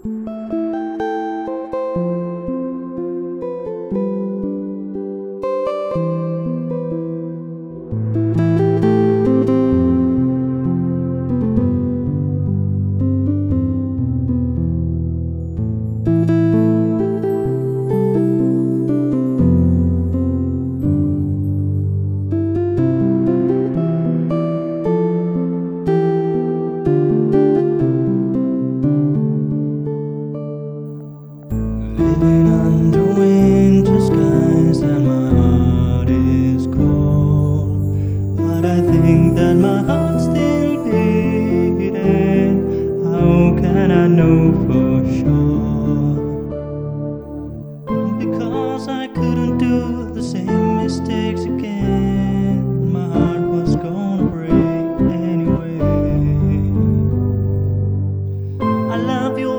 Living under winter skies and my heart is cold, but I think that my heart's still beating. How can I know for sure? Because I couldn't do the same mistakes again. My heart was gonna break anyway. I love you